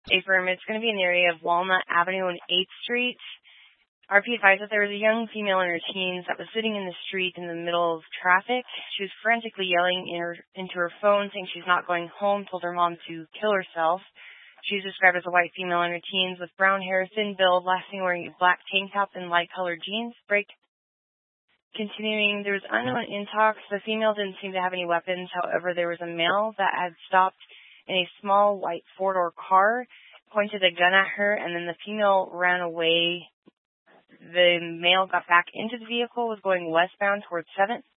Affirm. It's going to be in the area of Walnut Avenue and 8th Street. RP advised that there was a young female in her teens that was sitting in the street in the middle of traffic. She was frantically yelling into her phone, saying she's not going home, told her mom to kill herself. She's described as a white female in her teens with brown hair, thin build, last seen wearing a black tank top and light-colored jeans. Continuing, there was unknown intox. The female didn't seem to have any weapons. However, there was a male that had stopped in a small white four-door car, pointed a gun at her, and then the female ran away. The male got back into the vehicle, was going westbound towards 7th.